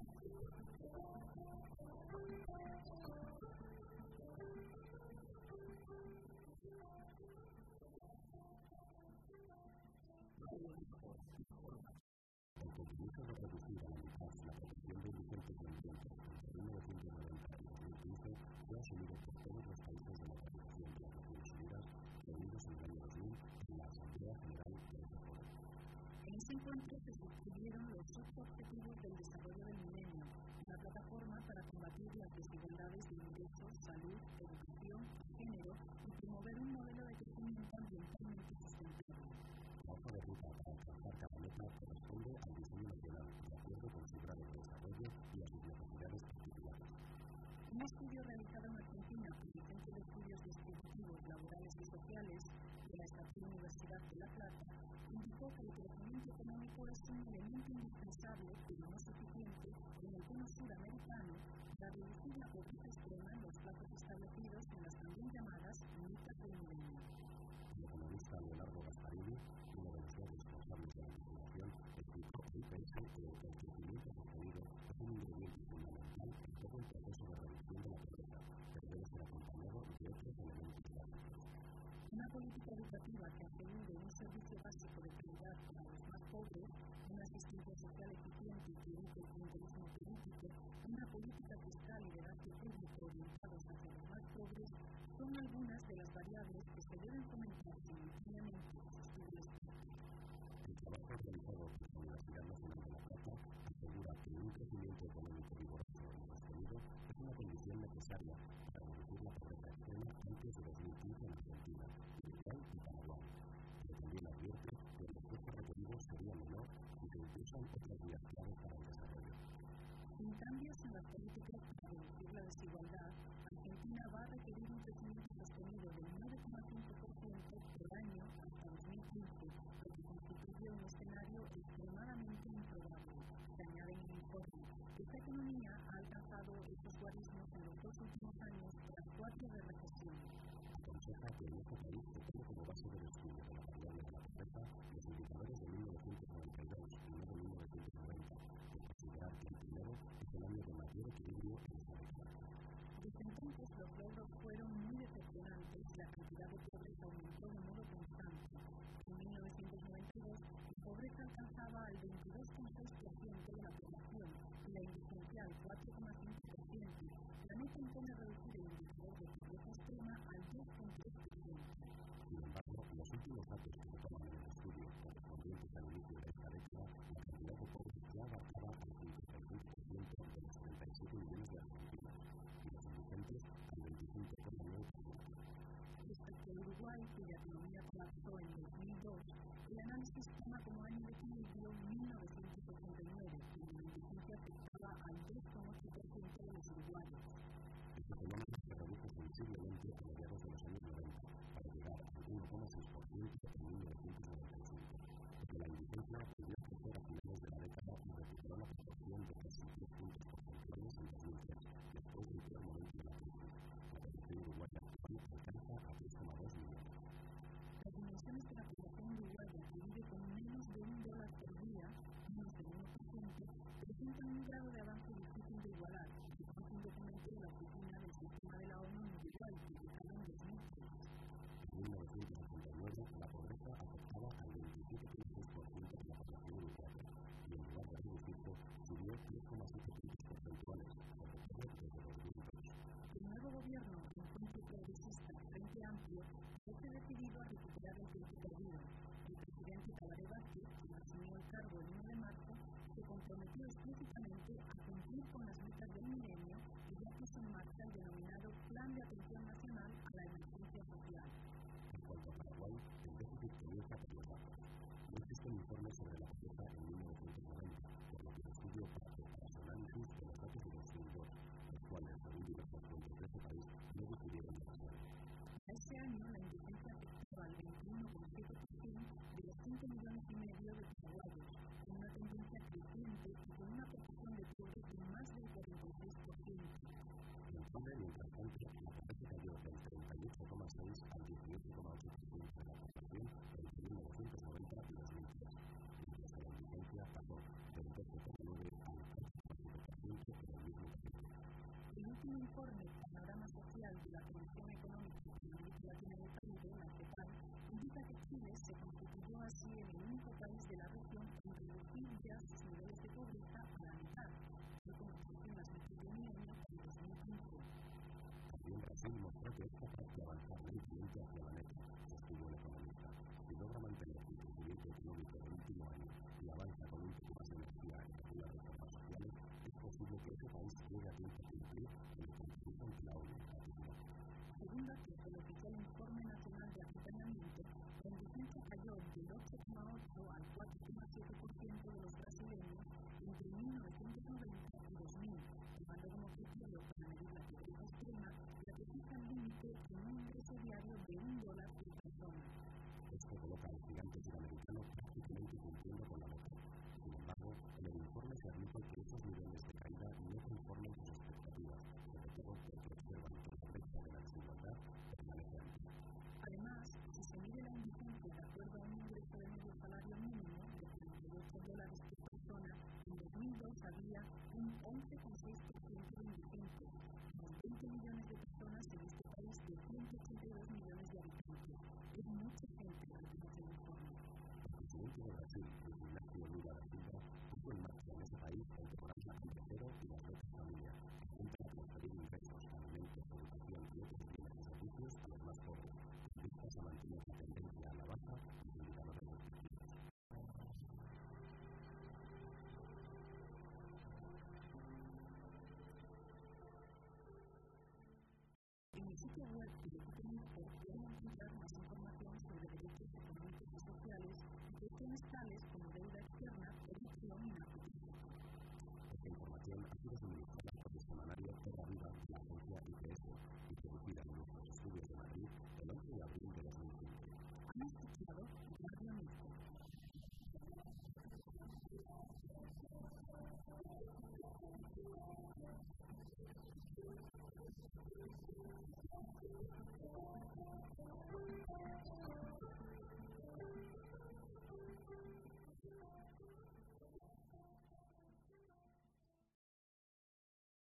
El compromiso de reducir a la mitad la protección de indigentes y ambientes entre 1990 y 2015 fue asumido por todos los países de la Organización de las Naciones Unidas reunidos en el año 2000 en la Asamblea General de ese foro. En ese encuentro se suscribieron los 8 objetivos del desarrollo del milenio, una plataforma para combatir las desigualdades de ingresos, salud, educación, género y promover un modelo de crecimiento ambientalmente sustentable. La hoja de ruta para alcanzar cada meta corresponde al diseño nacional, de acuerdo con su grado de desarrollo y a sus necesidades particulares. Un estudio realizado en Argentina por el Centro de Estudios Distributivos Laborales y Sociales de la Estatal Universidad de La Plata indicó que el crecimiento económico es un elemento indispensable, pero no suficiente, en el cono suramericano para reducir la pobreza extrema en los plazos establecidos en las también llamadas metas del milenio. El economista Leonardo Gasparini, uno de los dos responsables de la investigación, explicó a IPS que el crecimiento sostenido es un ingrediente fundamental en todo el proceso de reducción de la pobreza, pero debe ser acompañado de otros elementos básicos. Una política educativa que asegure un servicio básico de calidad para los más pobres, una asistencia social eficiente y que evite el clientelismo político, una política fiscal y de gasto público orientados hacia los más pobres, son algunas de las variables que se deben fomentar simultáneamente en los estudios. El trabajo realizado por la Universidad Nacional de La Plata asegura que un crecimiento económico vigoroso y sostenido es una condición necesaria para reducir la pobreza extrema antes de 2015 en Argentina, Uruguay y Paraguay. Pero también advierte que el esfuerzo requerido sería menor si se impulsan otras vías claves para el desarrollo. Sin cambios en las políticas para reducir la desigualdad, Argentina va a requerir un crecimiento sostenido del 9,5% por año hasta 2015, lo que constituye un escenario extremadamente improbable. Se añade en el informe que esta economía ha alcanzado estos guarismos en los 2 últimos años tras 4 de recesión. Aconseja que en este país se tome como base del estudio de la variable de la pobreza los indicadores de 1992 y no de 1990, por considerar que el primero es el año de mayor equilibrio en esta década. Desde entonces los logros fueron muy decepcionantes y la cantidad de pobres aumentó de modo constante. En 1992 la pobreza alcanzaba al 22,6% de la población y la indigencia al 4,5%. La meta impone reducir el indicador de pobreza extrema al 2,3%. Sin embargo, los últimos datos que se toman en el estudio, correspondientes al inicio de esta década, la cantidad de pobres ya abarcaba el 56% de los 37 millones de argentinos y los indigentes al 25,9%. Respecto a Uruguay, cuya economía colapsó en 2002, el análisis toma como año de equilibrio 1989, cuando la indigencia afectaba al 2,8% de los uruguayos. Este fenómeno se redujo sensiblemente a mediados de los años 90, para llegar al 1,6% en 1995, porque la indigencia volvió a crecer a finales de la década y recuperó la proporción de casi 10 puntos porcentuales en 2003, después del peor momento de la crisis. La población uruguaya actual alcanza a 3,2 millones. Las dimensiones de la población uruguaya que vive con menos de $1 por día, menos del 1%, presentan un grado de avance difícil de igualar, según un documento de la Oficina del Sistema de la ONU en Uruguay, publicado en 2003. En 1989, la pobreza afectaba al 27,6% de la población uruguaya y en lugar de reducirse, subió 3,7 puntos porcentuales, sobre todo desde 2002. El nuevo gobierno, Encuentro Progresista Frente Amplio, parece decidido a recuperar el tiempo perdido. El presidente Tabaré Vázquez, quien asumió el cargo el 1 de marzo, se comprometió explícitamente a cumplir con las metas del milenio y ya puso en marcha el denominado Plan de Atención Nacional a la Emergencia Social. En cuanto a Paraguay, el déficit comienza por los datos. No existen informes sobre la pobreza en 1990, por lo que el estudio parte para su análisis de los datos de 2002, los cuales, según diversas fuentes de este país, no difirieron demasiado. Este año, la indigencia afectaba al 21,7% de los 5,5 millones de paraguayos, con una tendencia creciente y con una proporción de pobres de más del 46%. Chile se constituyó así en el único país de la región en reducir ya sus niveles de pobreza a la mitad, tal como surgió en las metas de Milenio en 2015. También Brasil mostró que es capaz de avanzar lentamente hacia la meta, sostuvo el economista. Si logra mantener su crecimiento económico el último año y avanza con un poco más de energía en las reformas sociales, es posible que ese país llegue a tiempo de cumplir el compromiso ante la ONU. Según datos del oficial Informe Nacional de Acompañamiento, la indigencia cayó del 8,8 al 4,7% de los brasileños entre 1990 y 2000, tomando como criterio para medir la pobreza extrema la que fija el límite en un ingreso diario de $1 por persona. Esto coloca al gigante sudamericano prácticamente cumpliendo con la meta. Sin embargo, en el informe se admite que esos niveles de caída no conforman sus expectativas, sobre todo porque observan que la brecha de la desigualdad permanece amplia. Además, si se mide la indigencia de acuerdo a un ingreso de medio salario mínimo de $48 por persona, en 2002 había un 11,6% de indigentes, con 20 millones de personas en este país de 182 millones de habitantes. Es mucha gente la que hace el informe. El presidente de Brasil, Luis Ignacio Lula da Silva, puso en marcha en ese país el programa Campesero y las becas familia, que apunta a transferir ingresos, alimentos, educación y otros bienes y servicios a los más pobres, con vistas a mantener la tendencia a la baja y los indicadores respectivos. En el sitio web de Economista pueden encontrar más información sobre derechos económicos y sociales y cuestiones tales